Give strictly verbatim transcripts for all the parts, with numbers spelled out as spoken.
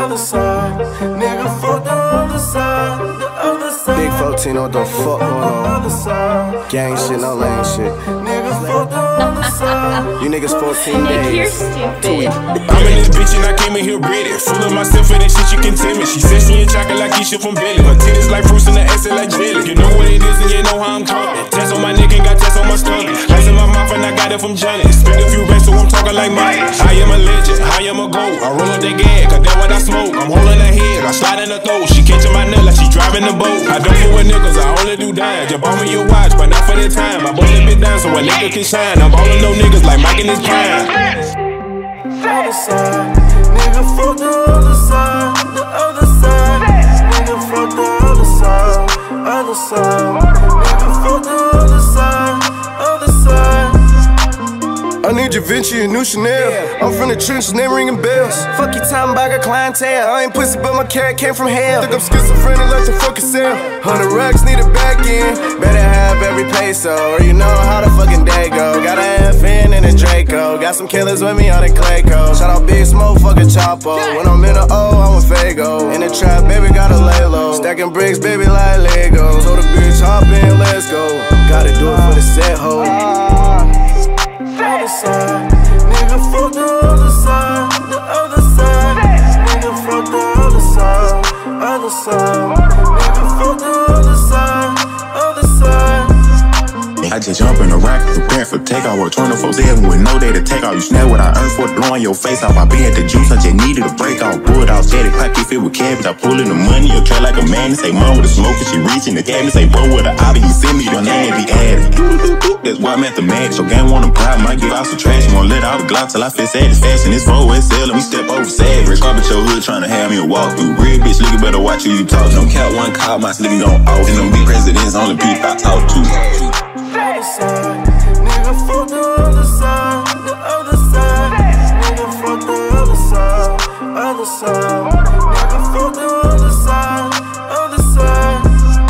other side. Nigga, fuck the other side. The other side. Big fourteen, what the fuck going on? Gang shit, no lame shit. Nigga, fuck the other side. You niggas fourteen Nick, you're days. stupid. I'm in this bitch and I came in here ready. Full of myself and that shit you can tell me. She says she ain't chocolate like Keisha from Billy. Her titties like fruits and the acid like jelly. You know what it is and you know how I'm coming. Test on my neck and got tests on my stomach. Ice in my mouth and I got it from Johnny. Spend a few racks so I'm talking like Mike. I am a legend, I am a goat. I roll up that gas, cause that's what I smoke. I'm holding her head, I slide in the throat. She catching my nut like she driving the boat. I don't do with niggas, I only do dimes. Just bought me your watch, but not for the time. I bought it bit down so a nigga can shine. I'm ballin' no niggas like Mike in his prime. Other side. Nigga, fuck the other side. The other side. Nigga, fuck the other side. Other side. Nigga, fuck the other side. Other side. I need Da Vinci and new Chanel. I'm from the trenches, name ringing bells. Fuck you talking about a clientele. I ain't pussy, but my carrot came from hell. Think I'm schizophrenic like the fucking cell. Hundred racks need a back end. Better have every peso, or you know how the fucking day go. Got a F N and a Draco. Got some killers with me on the clay code. Shout out Big Smoke, fucking Chapo. When I'm in the O, I'm a Fago. In the trap, baby, gotta lay low. Stacking bricks, baby, like Legos. So the bitch hop in, let's go. Gotta do it for the set, ho. Other side. Nigga, fuck the other side. The other side. Nigga, fuck the other side. Other side. Nigga, fuck the other side. Other side. I just jump in the rack, prepare for takeoff. Work twenty-four seven with no day to take off. You snap what I earned for blowing your face off. I been at the juice, I just needed a break off. Pulled out steady, pocket filled with cabbage. I pull in the money, you try like a man. Say mom with a smoker, she reaching the cabinet. Say bro with a hobby, he send me the name, be added. That's why I'm mathematics. So game want a problem, I give out some trash. You won't let out the glock till I feel satisfaction. This four S L and we step over savage. Carpet your hood trying to have me a walk through. Real bitch, nigga better watch who you talk. Don't count one call, my nigga gon' off. And them big presidents only people I talk to. Other side. Nigga, fuck the other side. The other side. Nigga, fuck the other side. Other side. Nigga, fuck the other side. Other side.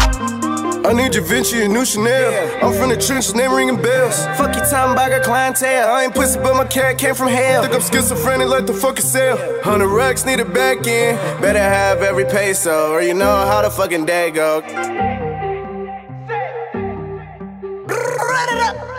I need Da Vinci and new Chanel. I'm from the trenches, name ringing bells. Fuck you talking about a clientele. I ain't pussy, but my carrot came from hell. Think I'm schizophrenic like the fucking cell. Hundred racks need a back end. Better have every peso, or you know how the fucking day go. Run it up.